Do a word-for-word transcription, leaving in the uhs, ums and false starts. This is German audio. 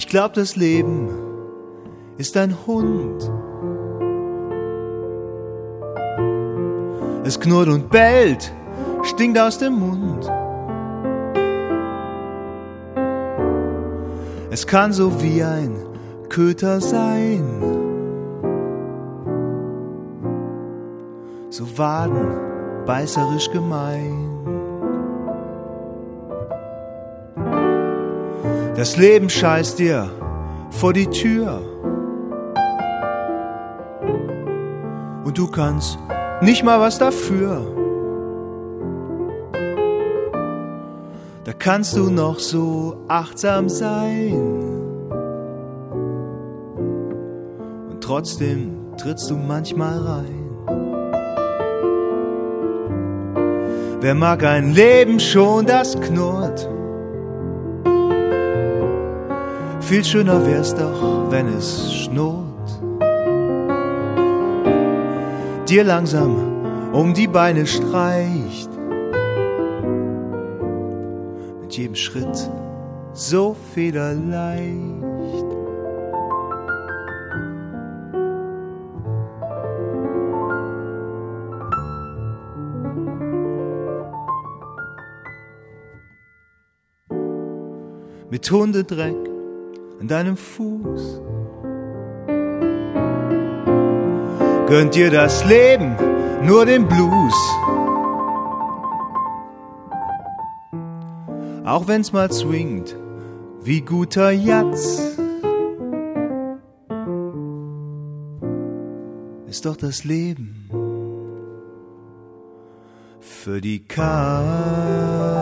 Ich glaub, das Leben ist ein Hund. Es knurrt und bellt, stinkt aus dem Mund. Es kann so wie ein Köter sein, so wadenbeißerisch gemein. Das Leben scheißt dir vor die Tür und du kannst nicht mal was dafür. Da kannst du noch so achtsam sein und trotzdem trittst du manchmal rein. Wer mag ein Leben schon, das knurrt? Viel schöner wär's doch, wenn es schnurrt. Dir langsam um die Beine streicht. Mit jedem Schritt so federleicht. Mit Hundedreck an deinem Fuß gönnt dir das Leben nur den Blues. Auch wenn's mal swingt wie guter Jatz, ist doch das Leben für die Katz.